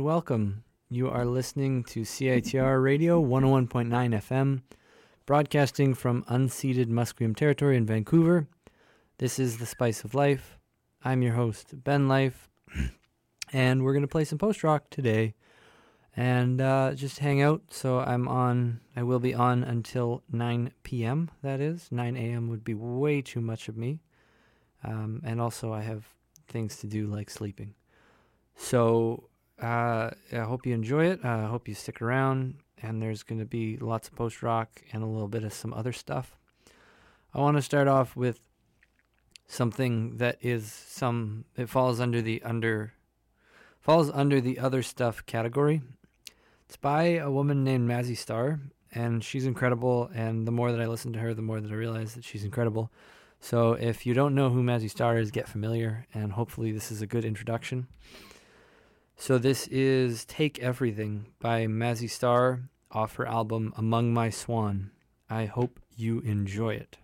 welcome. You are listening to CITR Radio 101.9 FM, broadcasting from unceded Musqueam territory in Vancouver. This is The Spice of Life. I'm your host, Ben Life, and we're going to play some post-rock today and just hang out. So I will be on until 9 p.m., that is. 9 a.m. would be way too much of me. And also I have things to do like sleeping. So I hope you enjoy it. I hope you stick around, and there's going to be lots of post-rock and a little bit of some other stuff. I want to start off with something that it falls under the other stuff category. It's by a woman named Mazzy Star, and she's incredible, and the more that I listen to her, the more that I realize that she's incredible. So if you don't know who Mazzy Star is, get familiar, and hopefully this is a good introduction. So this is Take Everything by Mazzy Star off her album Among My Swan. I hope you enjoy it.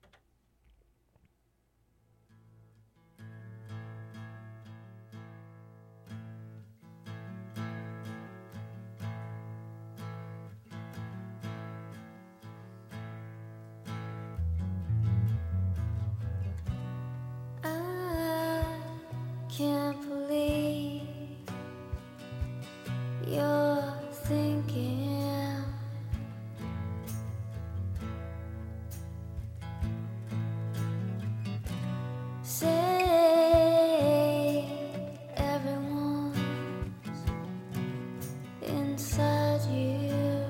Can't believe you're thinking say everyone's inside you.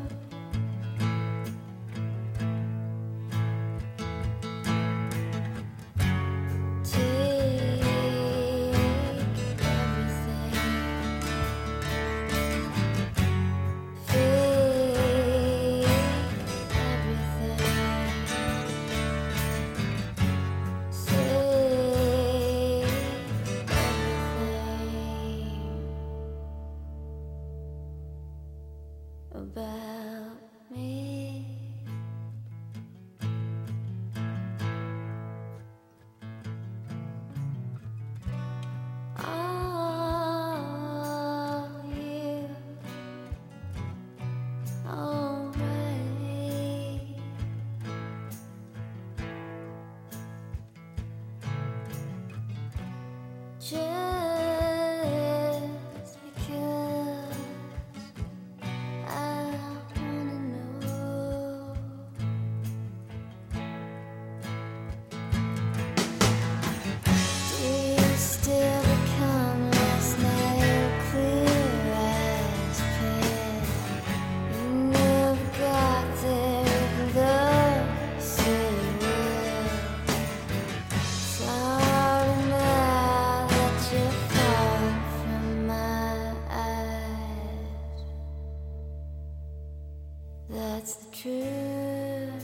About me, are you alright? Just because I wanna know. Do you still become last night clear as pen? You never got there, even though you said you will. Sorry now that you're far from my eyes. That's the truth.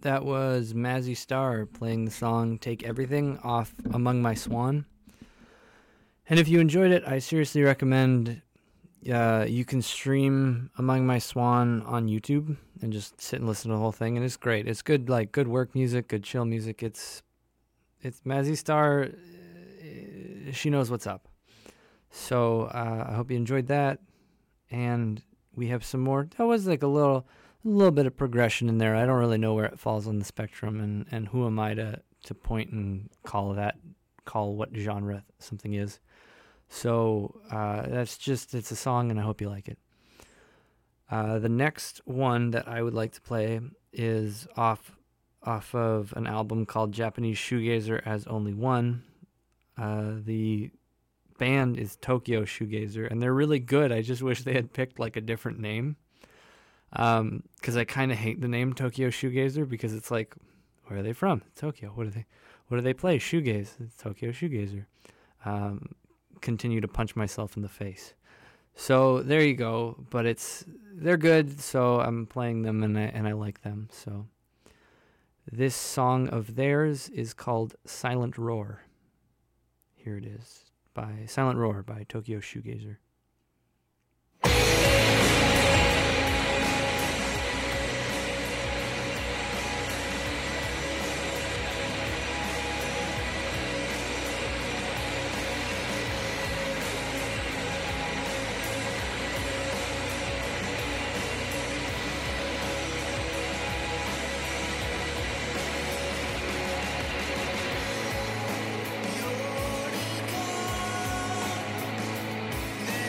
that was Mazzy Star playing the song Take Everything off Among My Swan. And if you enjoyed it, I seriously recommend you can stream Among My Swan on YouTube and just sit and listen to the whole thing, and it's great. It's good, like good work music, good chill music. It's Mazzy Star. She knows what's up. So I hope you enjoyed that. And we have some more. That was like a little bit of progression in there. I don't really know where it falls on the spectrum, and who am I to point and call what genre something is. So it's a song, and I hope you like it. The next one that I would like to play is off of an album called Japanese Shoegazer as Only One. The band is Tokyo Shoegazer, and they're really good. I just wish they had picked like a different name, because I kind of hate the name Tokyo Shoegazer, because it's like, where are they from? Tokyo. What do they play? Shoegaze. It's Tokyo Shoegazer. Continue to punch myself in the face. So there you go. But they're good, so I'm playing them, and I like them. So this song of theirs is called Silent Roar. Here it is. By Silent Roar by Tokyo Shoegazer. Yorika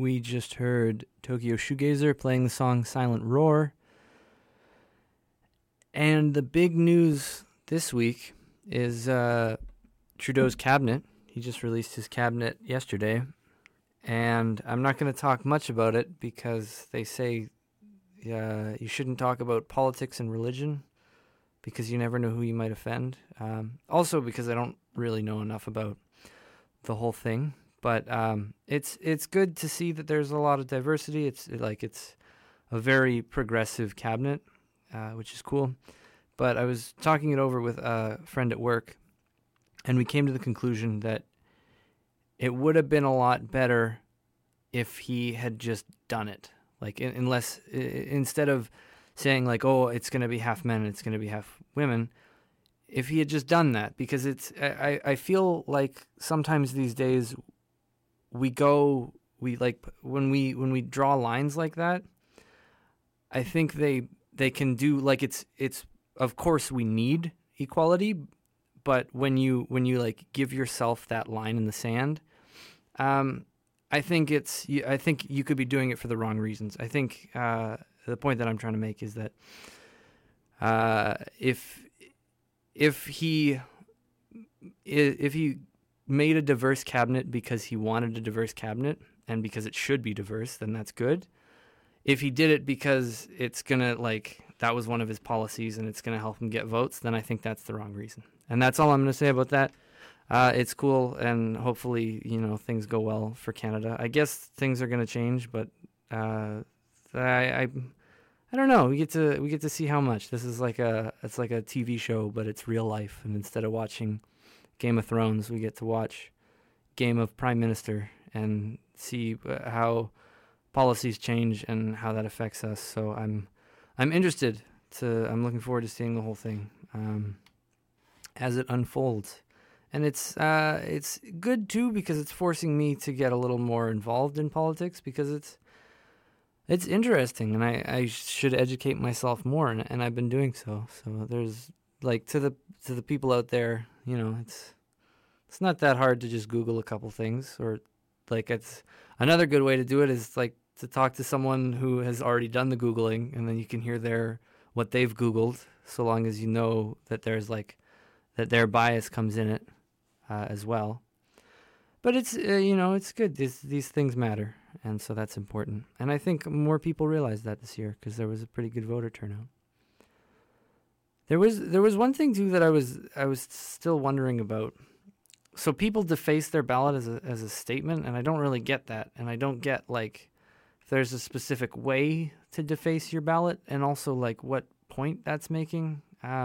we just heard Tokyo Shoegazer playing the song Silent Roar. And the big news this week is Trudeau's cabinet. He just released his cabinet yesterday. And I'm not going to talk much about it because they say you shouldn't talk about politics and religion because you never know who you might offend. Also because I don't really know enough about the whole thing. But it's good to see that there's a lot of diversity. It's a very progressive cabinet, which is cool. But I was talking it over with a friend at work, and we came to the conclusion that it would have been a lot better if he had just done it. Like, instead of saying like, oh, it's going to be half men, it's going to be half women, if he had just done that, because I feel like sometimes these days when we draw lines like that, I think they can do, like, it's of course we need equality, but when you like give yourself that line in the sand, I think you could be doing it for the wrong reasons. I think the point that I'm trying to make is that if he made a diverse cabinet because he wanted a diverse cabinet and because it should be diverse, then that's good. If he did it because it's gonna, like, that was one of his policies and it's gonna help him get votes, then I think that's the wrong reason. And that's all I'm gonna say about that. It's cool, and hopefully, things go well for Canada. I guess things are gonna change, but I don't know. We get to see how much. This is like it's like a TV show, but it's real life. And instead of watching Game of Thrones, we get to watch Game of Prime Minister and see how policies change and how that affects us. So I'm interested I'm looking forward to seeing the whole thing as it unfolds. And it's good too because it's forcing me to get a little more involved in politics because it's interesting, and I should educate myself more, and I've been doing so. So there's, like, to the people out there, it's not that hard to just Google a couple things, or, like, it's another good way to do it is, like, to talk to someone who has already done the Googling, and then you can hear what they've Googled, so long as you know that there's, like, that their bias comes in it as well. But it's it's good. These things matter, and so that's important. And I think more people realize that this year because there was a pretty good voter turnout. There was one thing too that I was still wondering about. So people deface their ballot as a statement, and I don't really get that. And I don't get, like, if there's a specific way to deface your ballot, and also, like, what point that's making.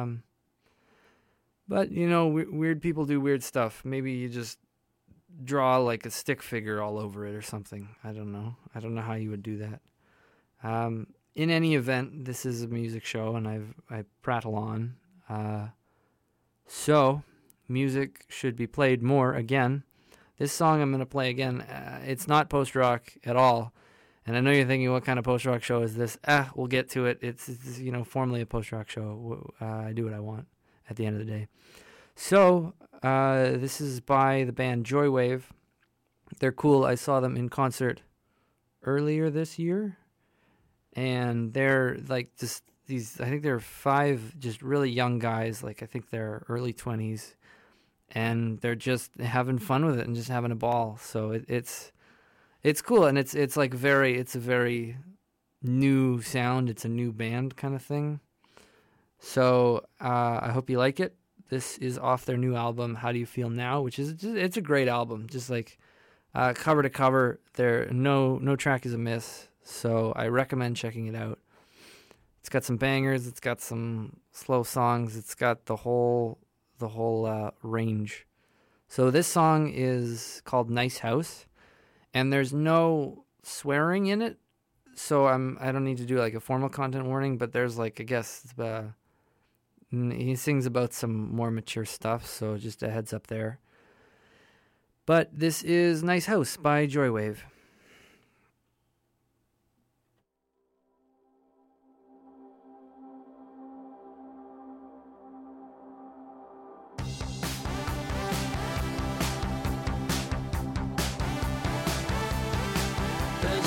But weird people do weird stuff. Maybe you just draw, like, a stick figure all over it or something. I don't know how you would do that. In any event, this is a music show, and I prattle on. So music should be played more again. This song I'm going to play again. It's not post-rock at all. And I know you're thinking, what kind of post-rock show is this? We'll get to it. It's formally a post-rock show. I do what I want at the end of the day. So this is by the band Joywave. They're cool. I saw them in concert earlier this year. And they're, like, just these, I think they're 5 just really young guys. Like, I think they're early 20s. And they're just having fun with it and just having a ball. So it's cool. And it's a very new sound. It's a new band kind of thing. So I hope you like it. This is off their new album, How Do You Feel Now, which is it's a great album. Just, like, cover to cover, no track is a miss. So I recommend checking it out. It's got some bangers. It's got some slow songs. It's got the whole range. So this song is called Nice House, and there's no swearing in it. So I don't need to do, like, a formal content warning, but there's, like, I guess he sings about some more mature stuff. So just a heads up there. But this is Nice House by Joywave. The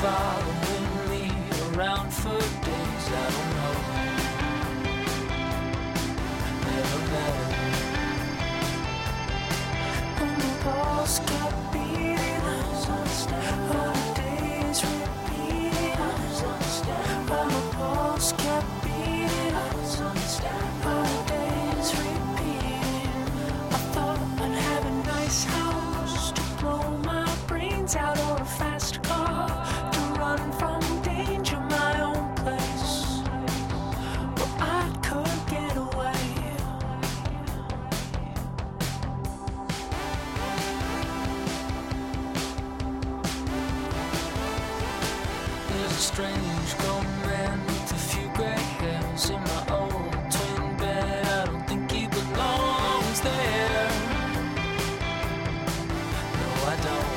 following me around for days. I don't know. Never met her. And the walls kept beating us on step. All the days repeating us on step. All the walls kept beating us on step. All the days repeating. I thought I'd have a nice house to blow my brains out on a fast car, to run from danger, my own place, but I could get away. There's a strange grown man with a few gray hairs in my old twin bed. I don't think he belongs there. No, I don't.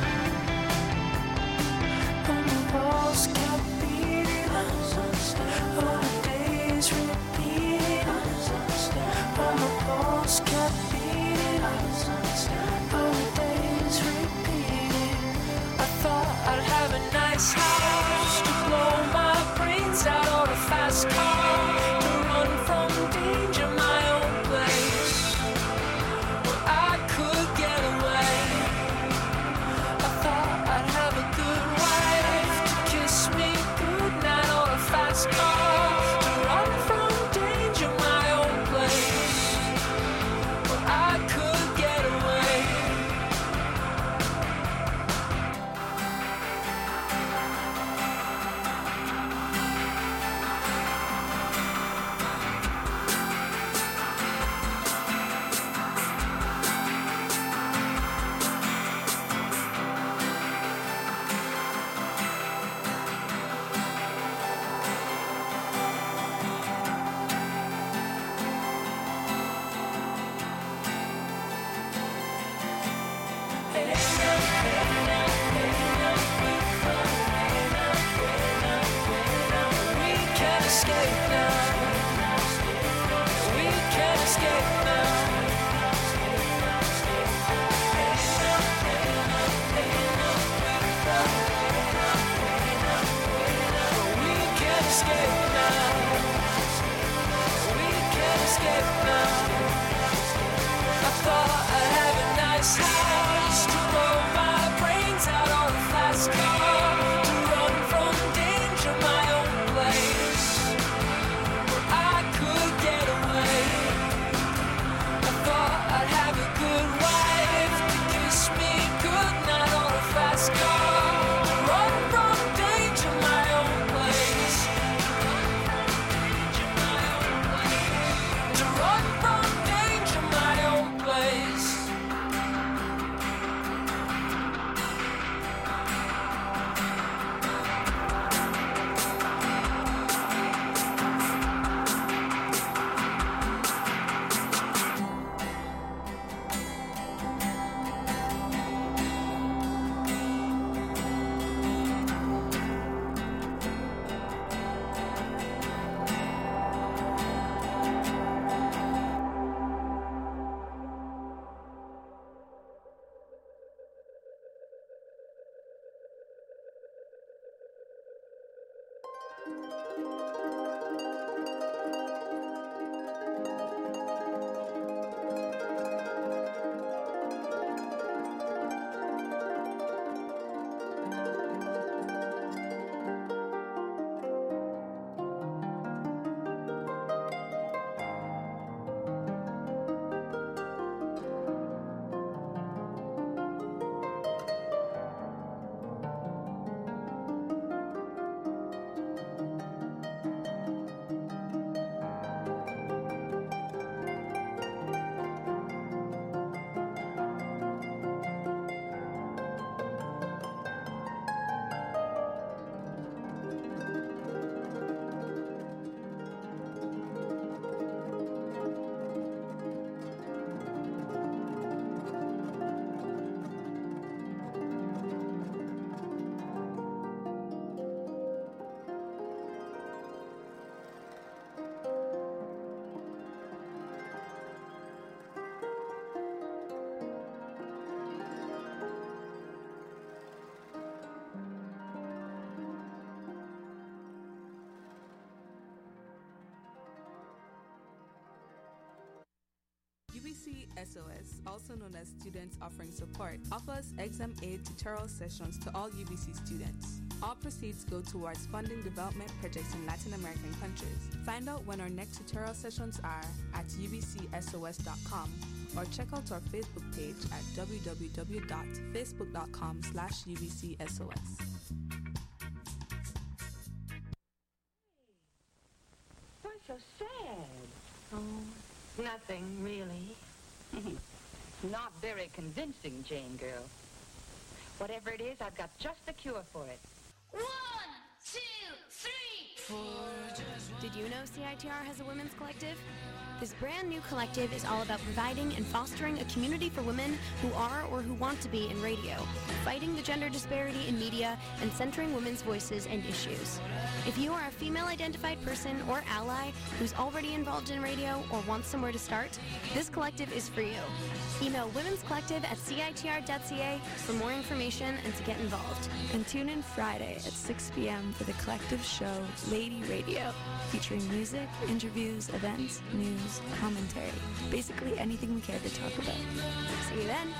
And the walls kept beating us on step. All the days repeating us on step. All the walls kept beating us on step. All the days repeating. I thought I'd have a nice house to blow my brains out on a fast car, to run from danger, my own place, where I could get away. I thought I'd have a good wife to kiss me goodnight on a fast car, to run from danger, my own place, where I could get away. We can't escape now. We can't escape now. We can't escape now. We can't escape now. I thought I'd have a nice house to blow my brains out on a fast car, to run from danger, my own place, where I could get away. I thought I'd have a good wife to kiss me goodnight on a fast car, to run from danger, my own place, to run from danger, my own place. SOS, also known as Students Offering Support, offers exam aid tutorial sessions to all UBC students. All proceeds go towards funding development projects in Latin American countries. Find out when our next tutorial sessions are at ubcsos.com or check out our Facebook page at www.facebook.com/ubcsos. What's so sad? Oh, nothing really. Not very convincing, Jane girl. Whatever it is, I've got just the cure for it. 1, 2, 3, 4. Did you know CITR has a women's collective? This brand new collective is all about providing and fostering a community for women who are or who want to be in radio, fighting the gender disparity in media, and centering women's voices and issues. If you are a female-identified person or ally who's already involved in radio or wants somewhere to start, this collective is for you. Email womenscollective@citr.ca for more information and to get involved. And tune in Friday at 6 p.m. for the collective show Lady Radio, featuring music, interviews, events, news, commentary, basically anything we care to talk about. See you then.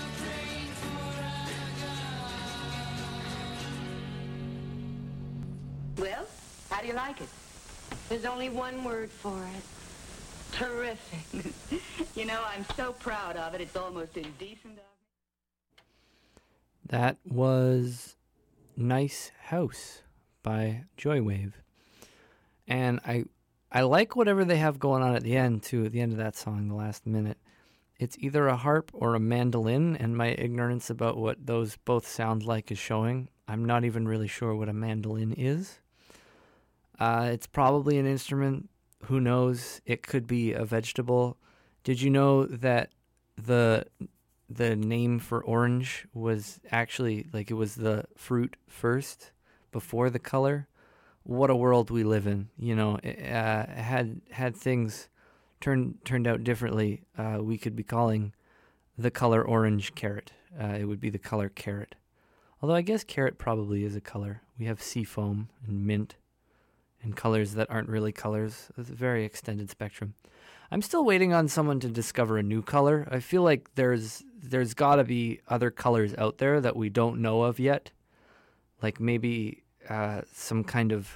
Well, how do you like it? There's only one word for it. Terrific. You know, I'm so proud of it, it's almost indecent of me. That was Nice House by Joywave. And I like whatever they have going on at the end, too, at the end of that song, the last minute. It's either a harp or a mandolin, and my ignorance about what those both sound like is showing. I'm not even really sure what a mandolin is. It's probably an instrument. Who knows? It could be a vegetable. Did you know that the name for orange was actually, like, it was the fruit first before the color? What a world we live in. You know, had things turned out differently, we could be calling the color orange carrot. It would be the color carrot. Although I guess carrot probably is a color. We have seafoam and mint and colors that aren't really colors. It's a very extended spectrum. I'm still waiting on someone to discover a new color. I feel like there's got to be other colors out there that we don't know of yet. Like maybe some kind of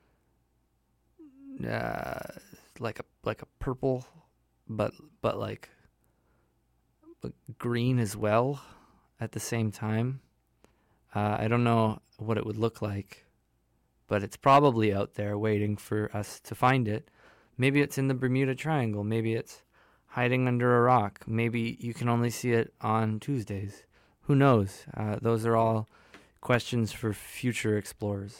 like a purple, but like green as well at the same time. I don't know what it would look like, but it's probably out there waiting for us to find it. Maybe it's in the Bermuda Triangle. Maybe it's hiding under a rock. Maybe you can only see it on Tuesdays. Who knows? Those are all questions for future explorers.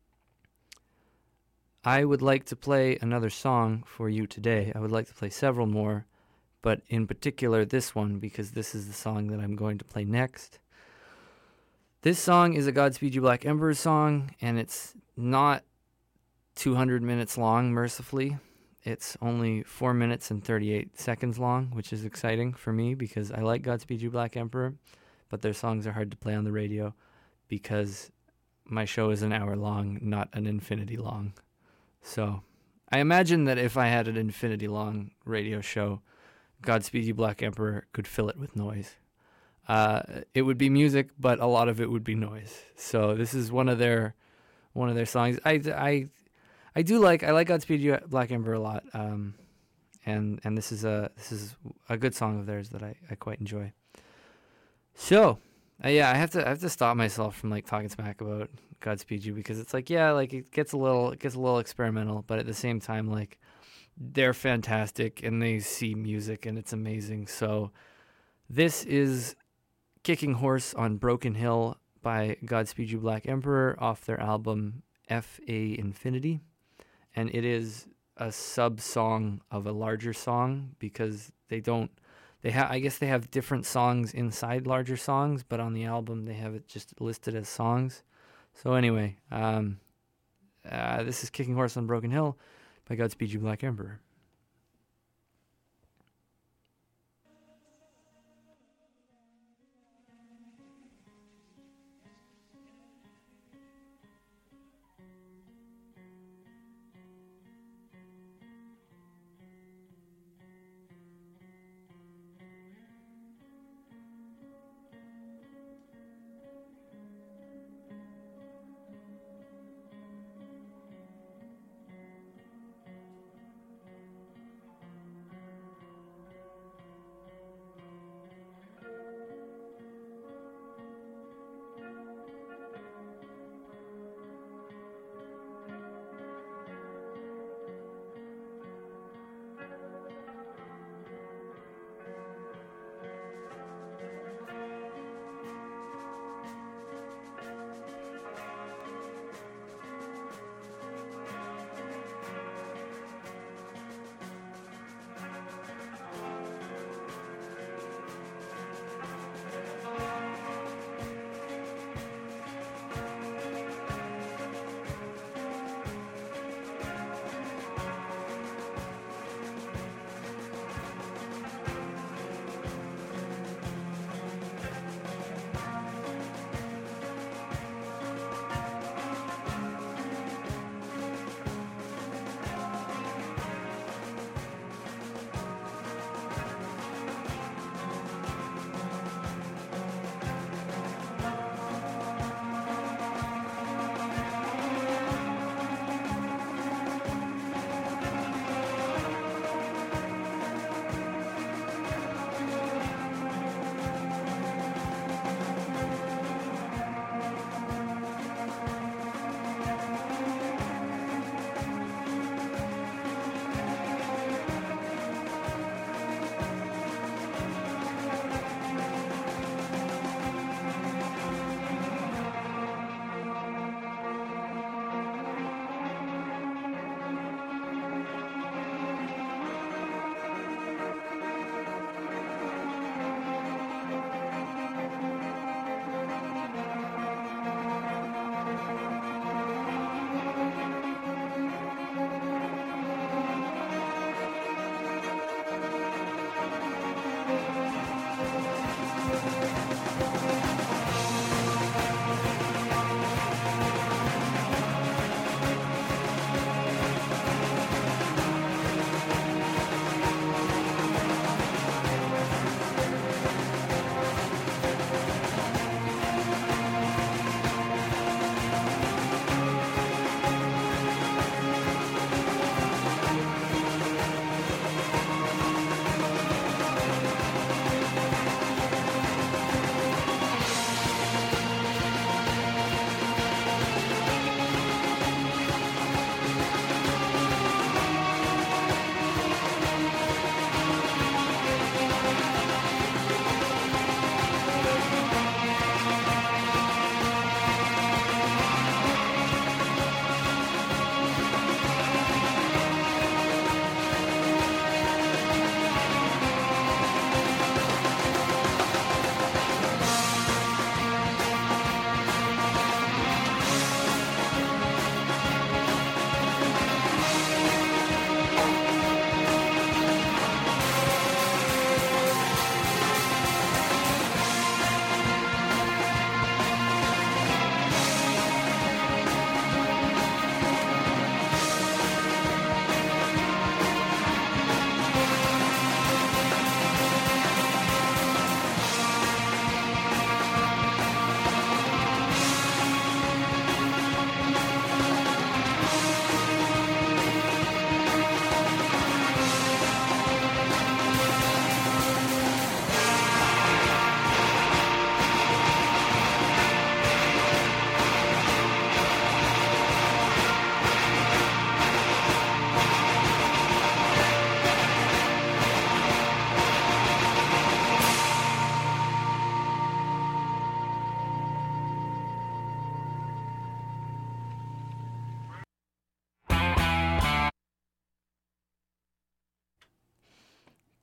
I would like to play another song for you today. I would like to play several more, but in particular this one, because this is the song that I'm going to play next. This song is a Godspeed You Black Emperor song, and it's not 200 minutes long, mercifully. It's only 4 minutes and 38 seconds long, which is exciting for me because I like Godspeed You Black Emperor, but their songs are hard to play on the radio because my show is an hour long, not an infinity long. So I imagine that if I had an infinity long radio show, Godspeed You Black Emperor could fill it with noise. It would be music, but a lot of it would be noise. So this is one of their songs. I like Godspeed You Black Emperor a lot. And this is a good song of theirs that I quite enjoy. So, yeah, I have to stop myself from like talking smack about Godspeed You because it's like, yeah, like it gets a little experimental, but at the same time, like they're fantastic and they see music and it's amazing. So this is Kicking Horse on Broken Hill by Godspeed You Black Emperor off their album F.A. Infinity. And it is a sub-song of a larger song because I guess they have different songs inside larger songs, but on the album they have it just listed as songs. So anyway, this is Kicking Horse on Broken Hill by Godspeed You Black Emperor.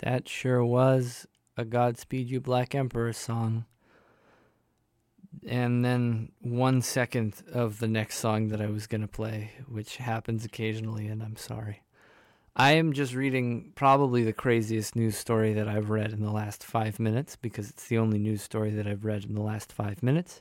That sure was a Godspeed You Black Emperor song. And then 1 second of the next song that I was going to play, which happens occasionally, and I'm sorry. I am just reading probably the craziest news story that I've read in the last 5 minutes, because it's the only news story that I've read in the last 5 minutes.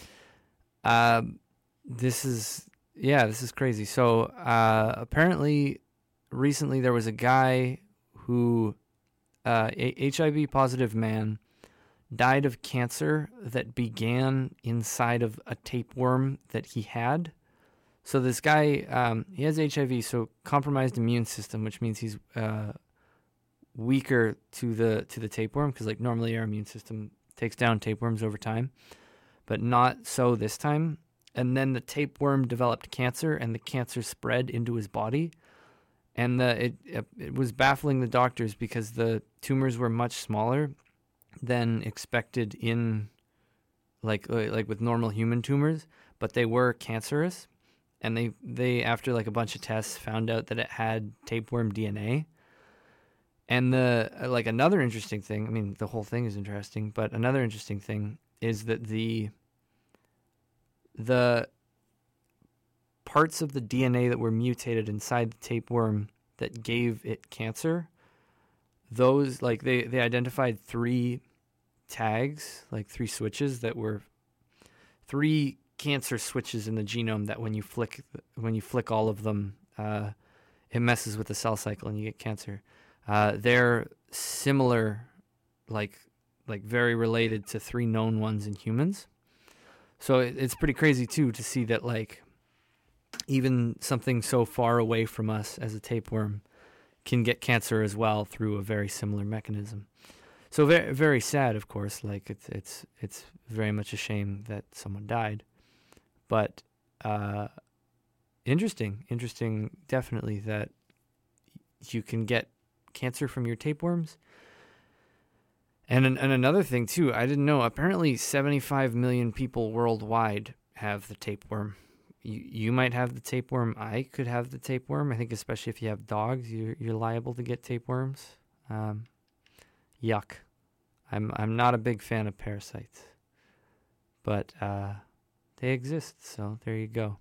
This is crazy. So apparently recently there was a guy who, HIV positive man, died of cancer that began inside of a tapeworm that he had. So this guy, he has HIV, so compromised immune system, which means he's weaker to the tapeworm, because like normally our immune system takes down tapeworms over time, but not so this time. And then the tapeworm developed cancer, and the cancer spread into his body. And it was baffling the doctors because the tumors were much smaller than expected in like with normal human tumors, but they were cancerous. And they after like a bunch of tests found out that it had tapeworm DNA. And another interesting thing, I mean the whole thing is interesting, but another interesting thing is that the parts of the DNA that were mutated inside the tapeworm that gave it cancer, those, like, they identified 3 tags, like 3 switches that were 3 cancer switches in the genome that when you flick all of them, it messes with the cell cycle and you get cancer. They're similar, like very related to 3 known ones in humans. So it's pretty crazy too to see that like even something so far away from us as a tapeworm can get cancer as well through a very similar mechanism. So very, very sad, of course. Like it's very much a shame that someone died, but interesting, definitely that you can get cancer from your tapeworms. And another thing too, I didn't know. Apparently, 75 million people worldwide have the tapeworm. You might have the tapeworm. I could have the tapeworm. I think especially if you have dogs, you're liable to get tapeworms. Yuck. I'm not a big fan of parasites, but they exist. So there you go.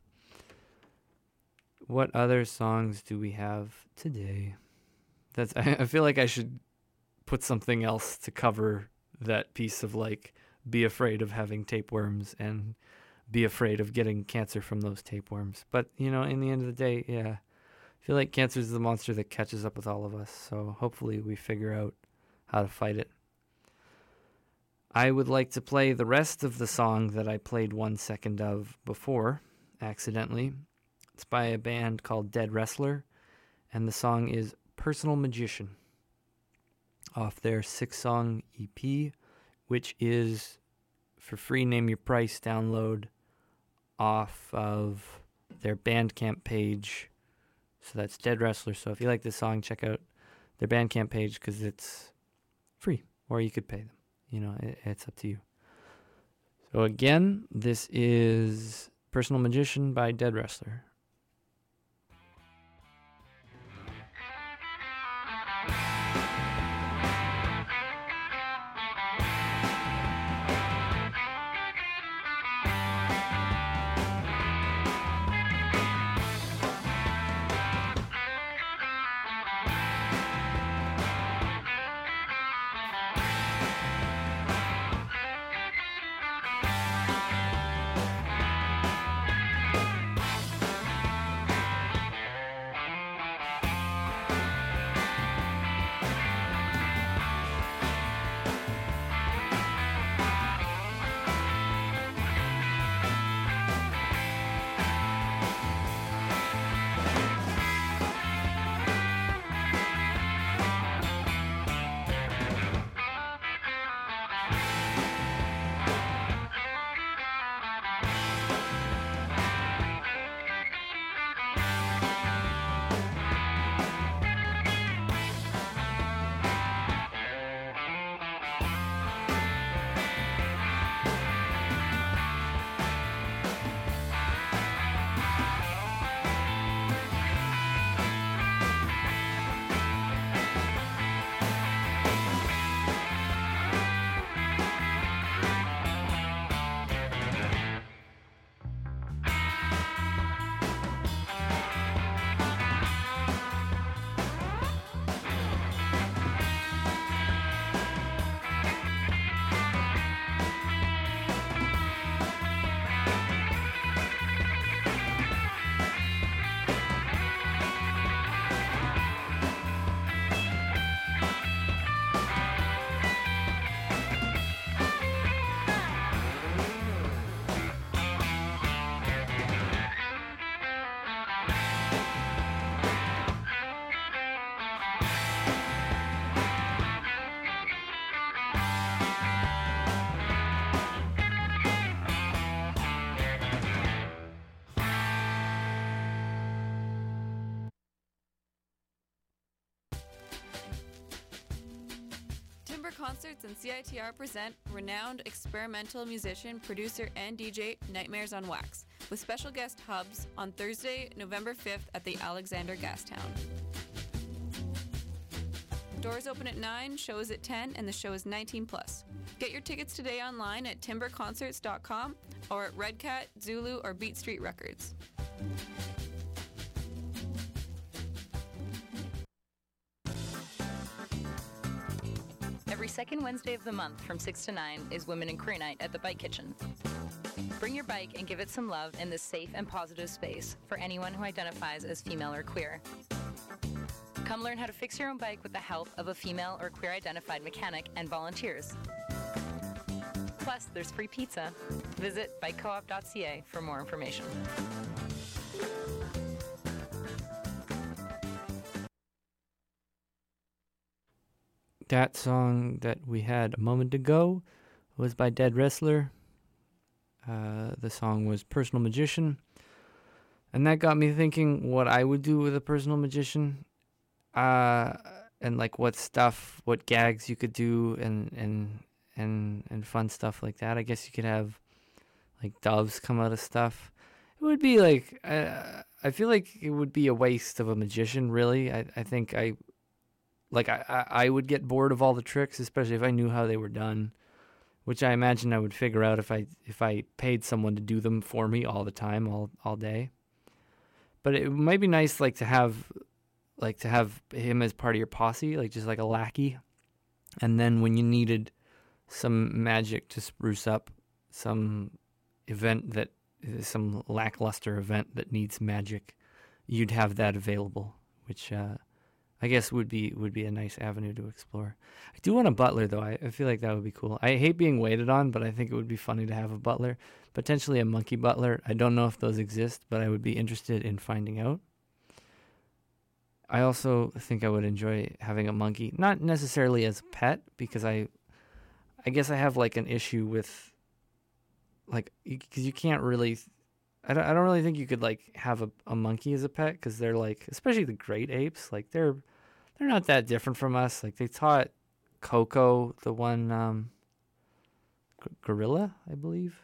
What other songs do we have today? I feel like I should put something else to cover that piece of like be afraid of having tapeworms and be afraid of getting cancer from those tapeworms. But, you know, in the end of the day, yeah, I feel like cancer is the monster that catches up with all of us. So hopefully we figure out how to fight it. I would like to play the rest of the song that I played 1 second of before, accidentally. It's by a band called Dead Wrestler, and the song is Personal Magician, off their 6-song EP, which is for free Name Your Price download off of their Bandcamp page. So that's Dead Wrestler. So if you like this song, check out their Bandcamp page because it's free, or you could pay them. You know, it's up to you. So again, this is Personal Magician by Dead Wrestler. Concerts and CITR present renowned experimental musician, producer, and DJ Nightmares on Wax, with special guest Hubs on Thursday, November 5th at the Alexander Gastown. Doors open at 9, show is at 10, and the show is 19 plus. Get your tickets today online at timberconcerts.com or at Red Cat, Zulu, or Beat Street Records. Every second Wednesday of the month from 6 to 9 is Women in Queer Night at the Bike Kitchen. Bring your bike and give it some love in this safe and positive space for anyone who identifies as female or queer. Come learn how to fix your own bike with the help of a female or queer-identified mechanic and volunteers. Plus, there's free pizza. Visit bikecoop.ca for more information. That song that we had a moment ago was by Dead Wrestler. The song was Personal Magician. And that got me thinking what I would do with a personal magician. And like what gags you could do and fun stuff like that. I guess you could have like doves come out of stuff. It would be like, I feel like it would be a waste of a magician, really. I think I would get bored of all the tricks, especially if I knew how they were done, which I imagine I would figure out if I paid someone to do them for me all the time, all day. But it might be nice to have him as part of your posse, like just like a lackey. And then when you needed some magic to spruce up some lackluster event that needs magic, you'd have that available, which I guess would be a nice avenue to explore. I do want a butler, though. I feel like that would be cool. I hate being waited on, but I think it would be funny to have a butler. Potentially a monkey butler. I don't know if those exist, but I would be interested in finding out. I also think I would enjoy having a monkey, not necessarily as a pet, because I guess I have like an issue with because you can't really. I don't really think you could like have a monkey as a pet, because they're like, especially the great apes, like they're not that different from us. Like they taught Coco, the one gorilla, I believe,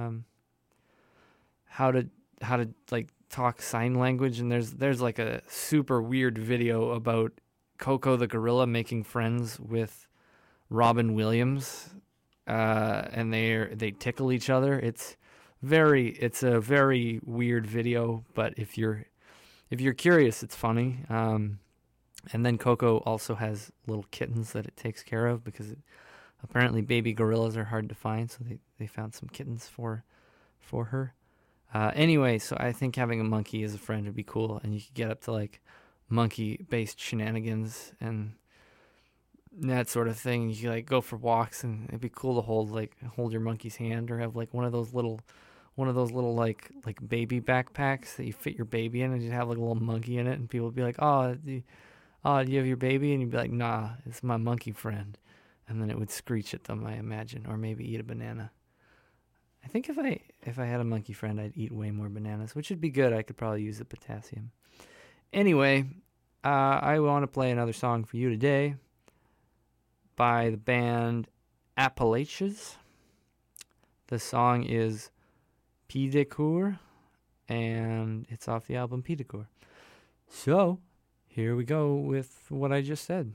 how to like talk sign language, and there's like a super weird video about Coco the gorilla making friends with Robin Williams, and they tickle each other. It's a very weird video, but if you're curious, it's funny. And then Coco also has little kittens that it takes care of, because apparently baby gorillas are hard to find, so they found some kittens for her. Anyway, so I think having a monkey as a friend would be cool, and you could get up to like monkey-based shenanigans and that sort of thing. You could like go for walks, and it'd be cool to hold your monkey's hand, or have like one of those little like baby backpacks that you fit your baby in, and you'd have like a little monkey in it, and people would be like, oh, do you have your baby? And you'd be like, nah, it's my monkey friend. And then it would screech at them, I imagine, or maybe eat a banana. I think if I had a monkey friend, I'd eat way more bananas, which would be good. I could probably use the potassium. Anyway, I want to play another song for you today by the band Appalachians. The song is Pied de Coeur, and it's off the album Pied de Coeur. So, here we go with what I just said.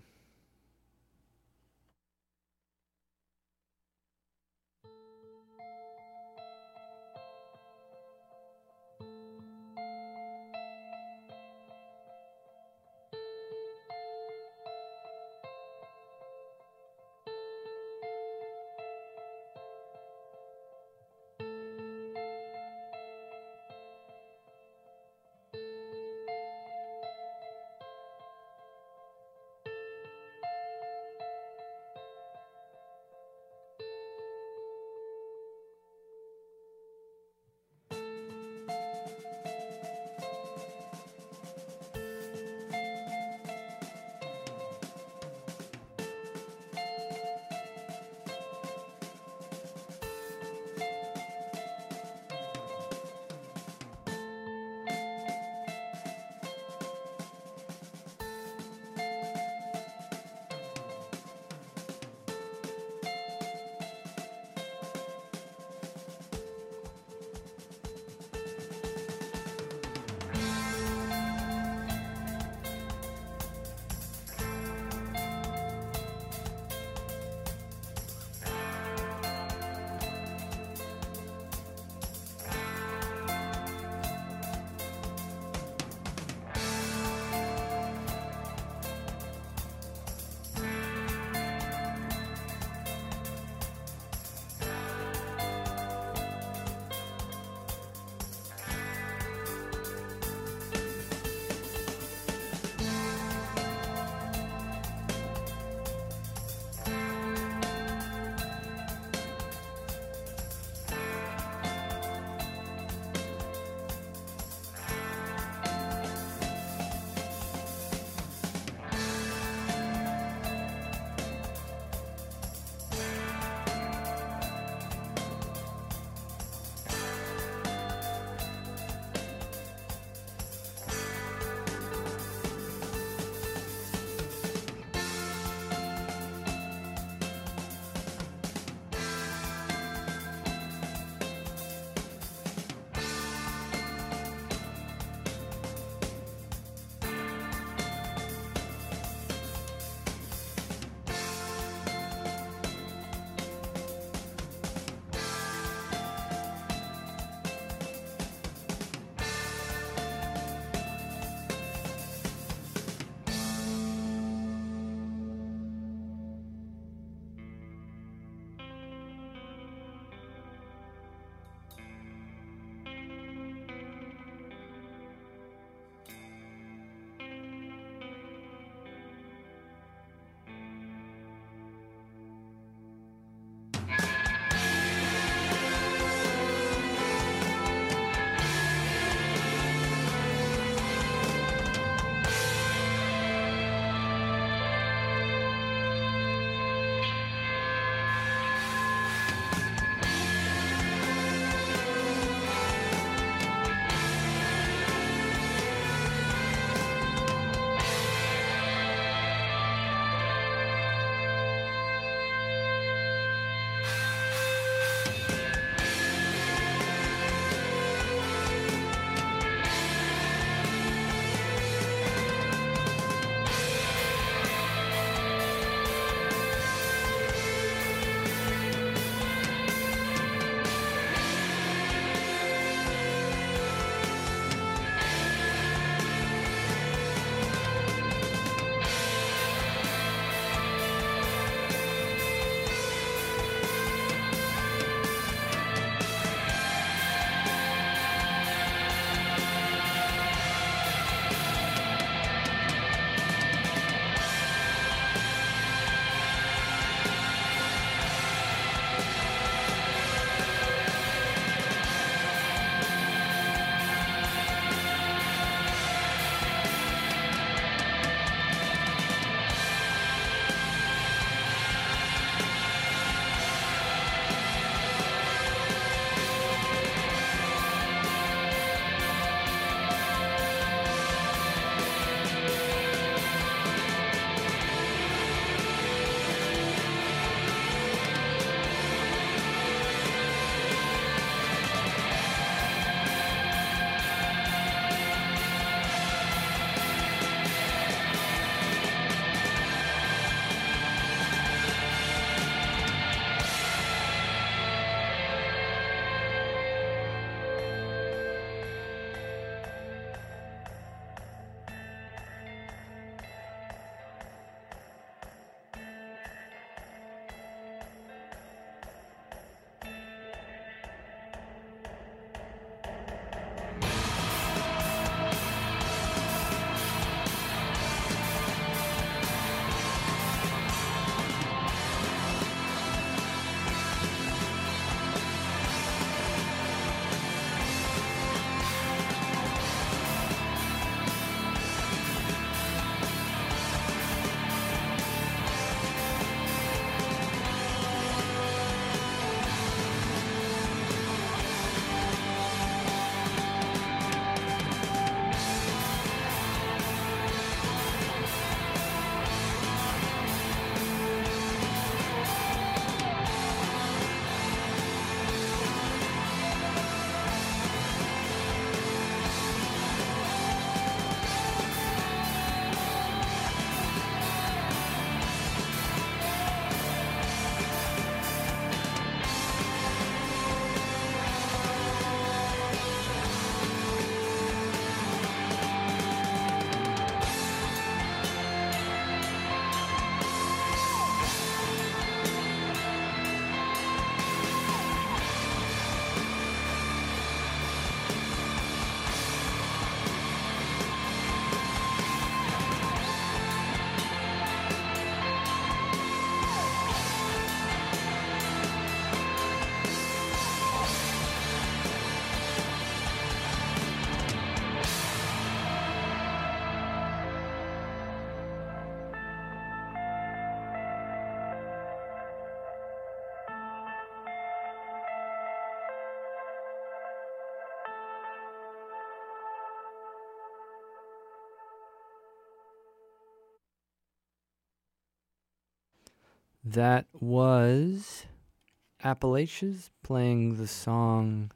That was Appalachians playing the song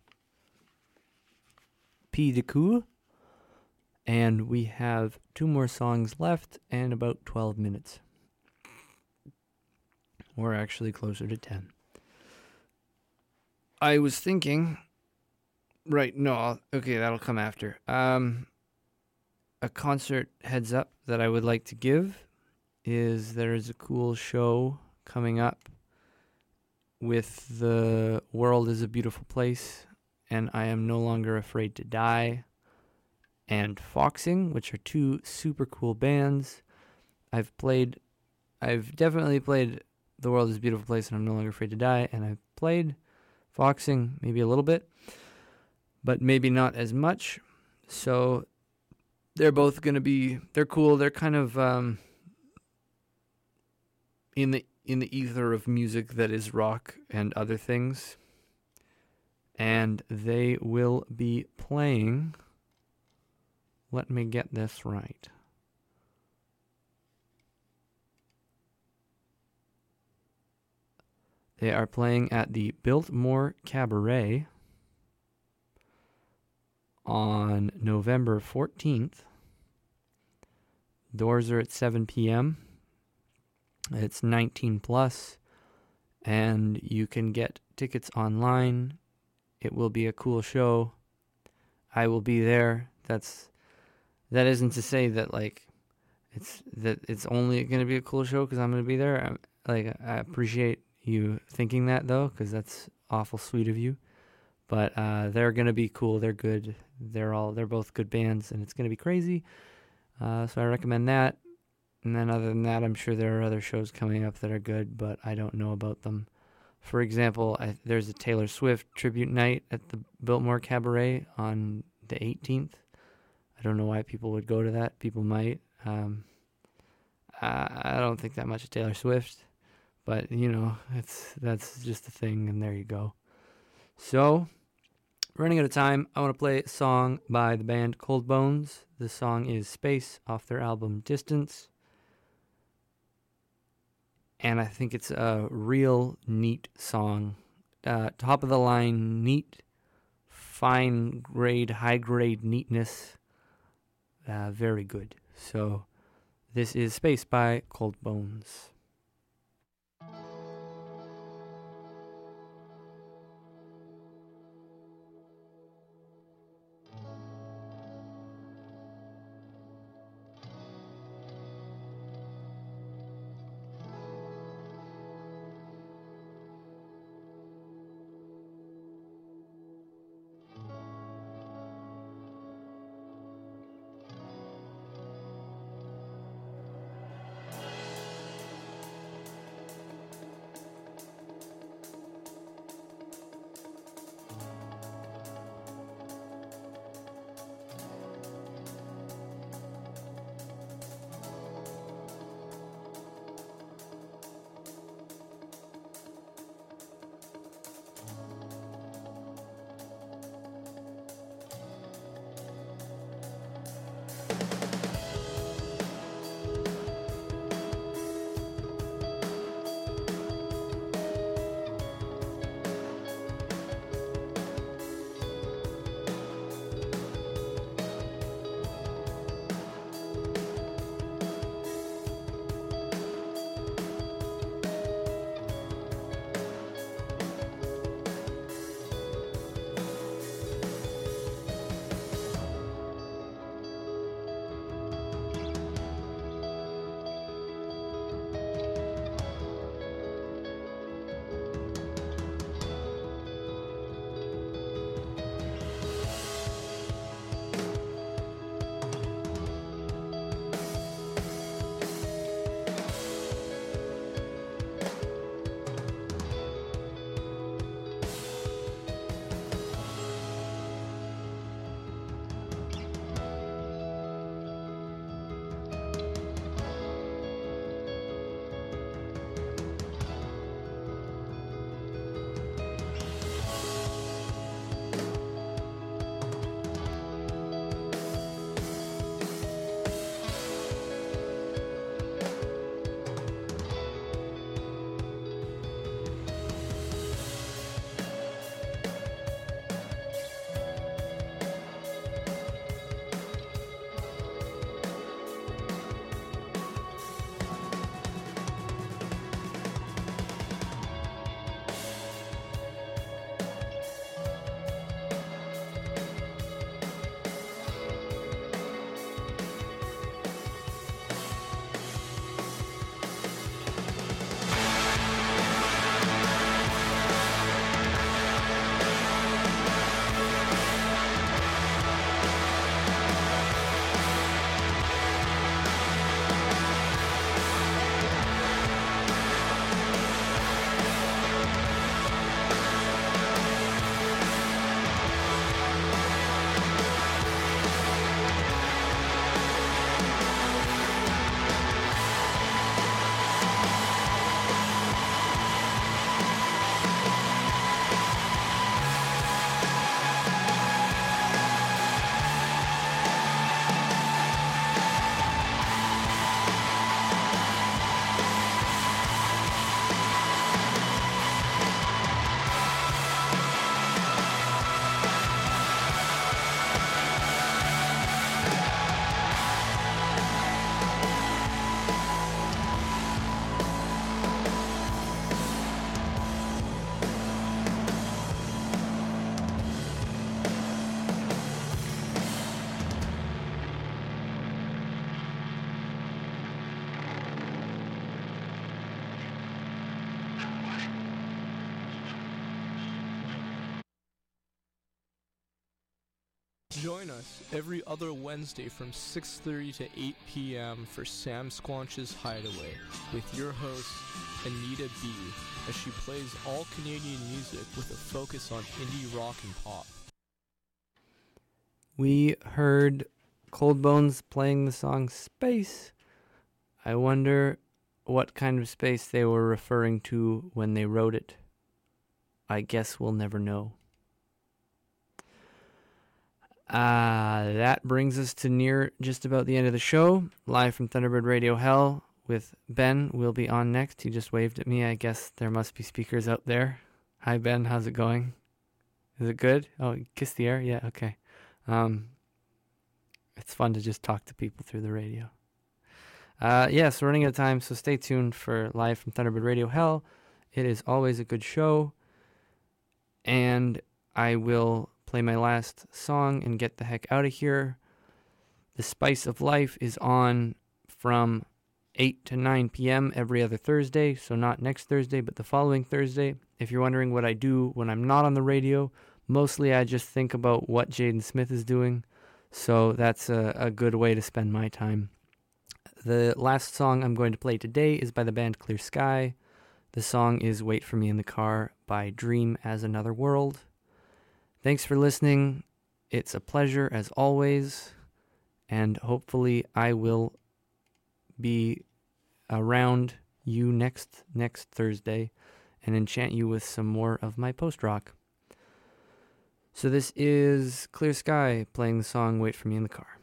Pied de Coup. And we have 2 more songs left and about 12 minutes. We're actually closer to 10. I was thinking... Right, no, okay, that'll come after. A concert heads up that I would like to give is there is a cool show coming up with The World is a Beautiful Place and I Am No Longer Afraid to Die and Foxing, which are 2 super cool bands. I've definitely played The World is a Beautiful Place and I'm No Longer Afraid to Die, and I've played Foxing maybe a little bit, but maybe not as much. So they're both going to be, they're cool. They're kind of in the ether of music that is rock and other things. And they will be playing, let me get this right. They are playing at the Biltmore Cabaret on November 14th. Doors are at 7 p.m. It's 19 plus, and you can get tickets online. It will be a cool show. I will be there. That isn't to say that it's only going to be a cool show because I'm going to be there. I appreciate you thinking that though, because that's awful sweet of you. But they're going to be cool. They're good. They're both good bands, and it's going to be crazy. So I recommend that. And then other than that, I'm sure there are other shows coming up that are good, but I don't know about them. For example, there's a Taylor Swift tribute night at the Biltmore Cabaret on the 18th. I don't know why people would go to that. People might. I don't think that much of Taylor Swift, but that's just a thing, and there you go. So, running out of time, I want to play a song by the band Cold Bones. The song is Space off their album Distance. And I think it's a real neat song. Top of the line, neat, fine grade, high grade neatness. Very good. So this is Space by Cold Bones. Join us every other Wednesday from 6:30 to 8 p.m. for Sam Squanch's Hideaway with your host, Anita B., as she plays all Canadian music with a focus on indie rock and pop. We heard Cold Bones playing the song Space. I wonder what kind of space they were referring to when they wrote it. I guess we'll never know. That brings us to near just about the end of the show. Live from Thunderbird Radio Hell with Ben will be on next. He just waved at me. I guess there must be speakers out there. Hi, Ben. How's it going? Is it good? Oh, kiss the air? Yeah, okay. It's fun to just talk to people through the radio. So running out of time, so stay tuned for Live from Thunderbird Radio Hell. It is always a good show. And I will play my last song and get the heck out of here. The Spice of Life is on from 8 to 9 p.m. every other Thursday, so not next Thursday, but the following Thursday. If you're wondering what I do when I'm not on the radio, mostly I just think about what Jaden Smith is doing, so that's a good way to spend my time. The last song I'm going to play today is by the band Clear Sky. The song is Wait For Me in the Car by Dream as Another World. Thanks for listening. It's a pleasure as always, and hopefully I will be around you next Thursday and enchant you with some more of my post-rock. So this is Clear Sky playing the song Wait For Me in the Car.